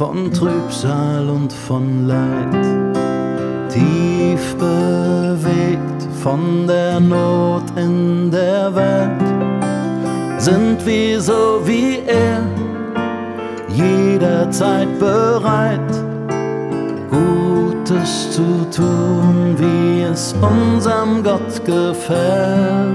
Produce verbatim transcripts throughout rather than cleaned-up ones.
von Trübsal und von Leid, tief bewegt von der Not in der Welt, sind wir so wie er, jederzeit bereit, Gutes zu tun, wie es unserem Gott gefällt.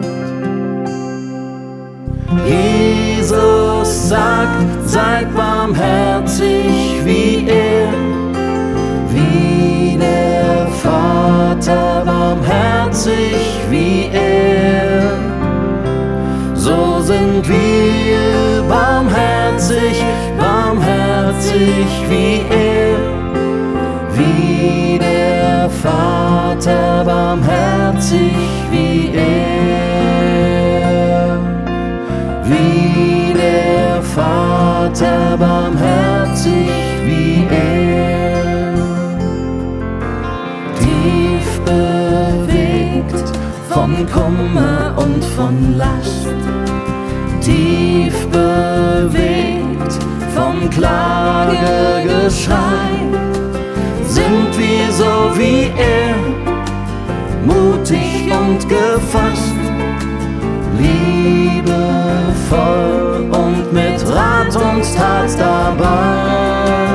Jesus sagt, seid barmherzig wie er, wie der Vater barmherzig wie er. So sind wir barmherzig, barmherzig wie er, wie der Vater barmherzig wie er, wie der Vater barmherzig wie er. Tief bewegt von Kummer und von Last, tief bewegt vom Klagegeschrei, sind wir so wie er, mutig und gefasst, liebevoll und mit Rat und Tat dabei.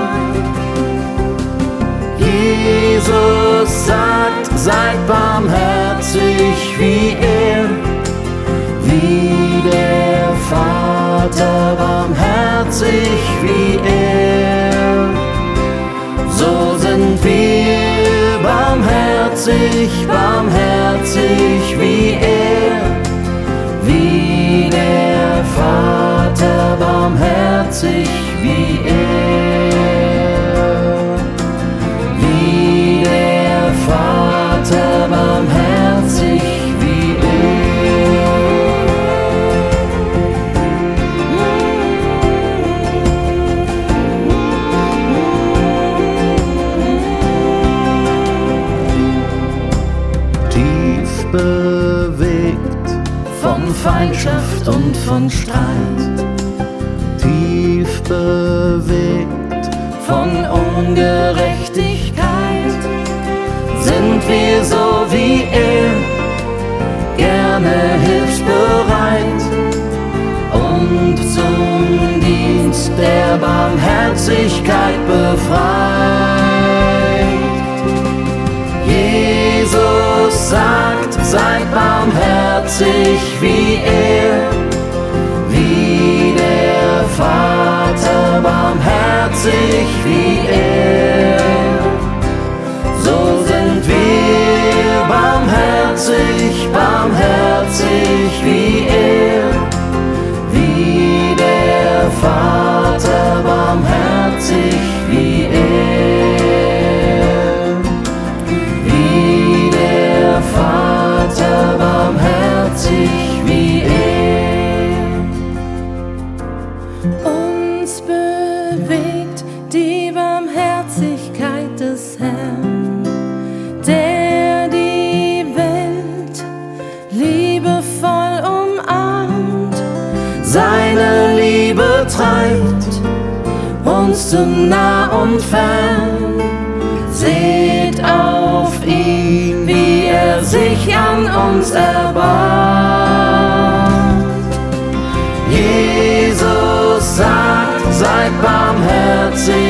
Jesus sagt, seid barmherzig wie er, wie der Vater barmherzig wie er. So sind wir barmherzig, barmherzig wie er, wie der Vater barmherzig wie er, wie der Vater barmherzig wie er. Tief bewegt von Feindschaft und von Streit, tief bewegt von Ungerechtigkeit, sind wir so wie er, gerne hilfsbereit und zum Dienst der Barmherzigkeit befreit. Jesus sagt, seid barmherzig wie er, wie der Vater barmherzig wie er. So sind wir barmherzig, barmherzig wie er, wie der Vater barmherzig wie er, wie der Vater barmherzig wie er. Uns bewegt die Barmherzigkeit des Herrn, der die Welt liebevoll umarmt. Seine Liebe treibt uns zu nah und fern. Seht auf ihn, wie er sich an uns erbarmt. Jesus sagt, seid barmherzig